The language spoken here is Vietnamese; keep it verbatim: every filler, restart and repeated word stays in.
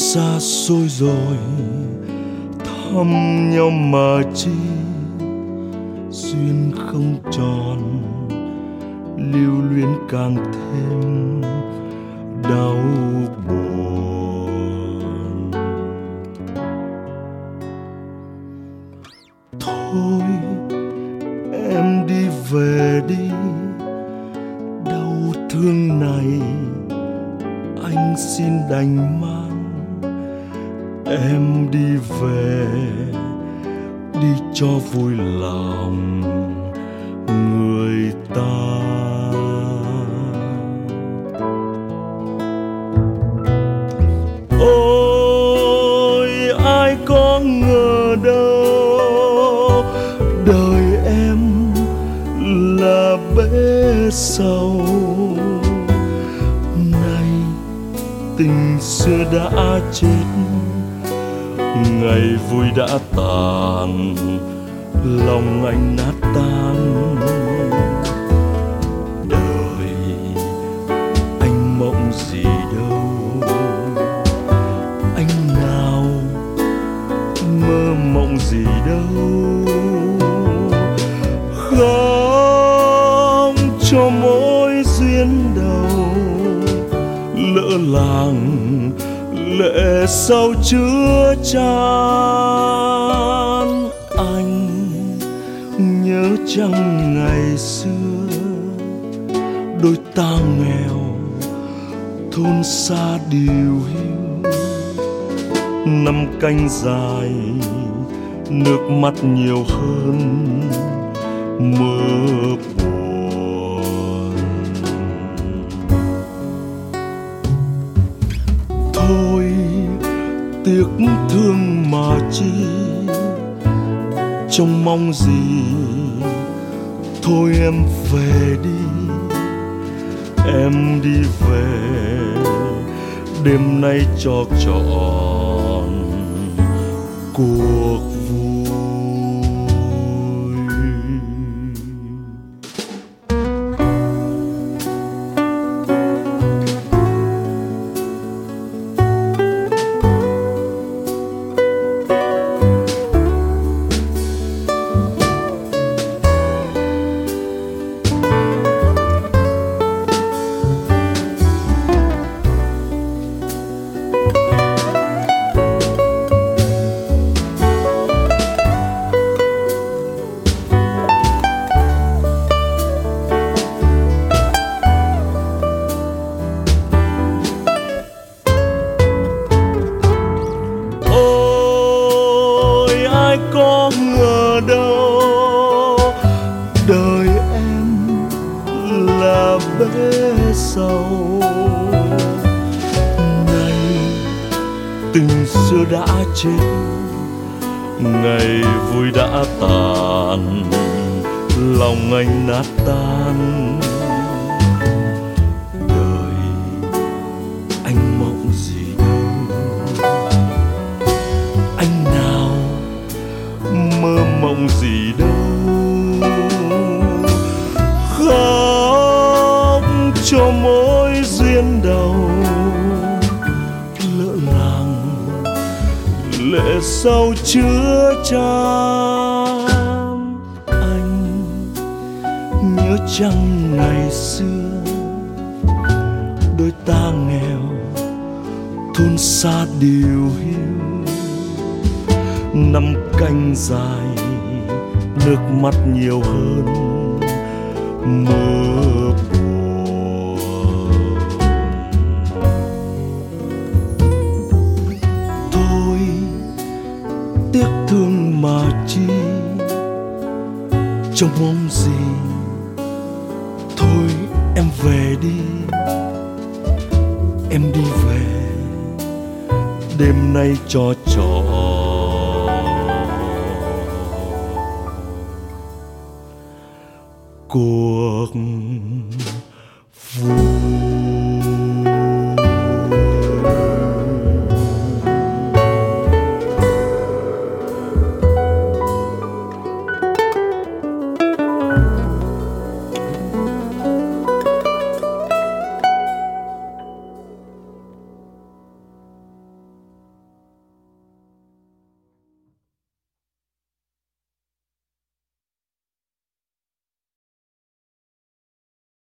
xa xôi rồi thăm nhau mà chi duyên không tròn, lưu luyến càng thêm đau buồn. Thôi em đi về đi, đau thương này anh xin đành mang. Em đi về đi cho vui lòng người ta. Ôi ai có ngờ đâu đời em là bể sầu. Nay tình xưa đã chết, ngày vui đã tàn, lòng anh nát tan. Đời anh mộng gì đâu, anh nào mơ mộng gì đâu. Không cho mối duyên đầu lỡ làng lệ sâu chứa chan. Anh nhớ chăng ngày xưa đôi ta nghèo thôn xa điều hiu, năm canh dài nước mắt nhiều hơn mưa buồn. Thôi tiếc thương mà chi trông mong gì, thôi em về đi, em đi về đêm nay cho trọn cuộc vui. Có ngờ đâu đời em là bể sầu. Nay tình xưa đã chết, ngày vui đã tàn, lòng anh nát tan. Đời anh mộng gì mơ mộng gì đâu. Không cho mối duyên đầu lỡ làng lệ sâu chứa chan. Anh nhớ chăng ngày xưa đôi ta nghèo thôn xa điều hiu, năm canh dài nước mắt nhiều hơn mưa buồn. Thôi tiếc thương mà chi trông mong gì, thôi em về đi, em đi về đêm nay cho trọn cuộc vui.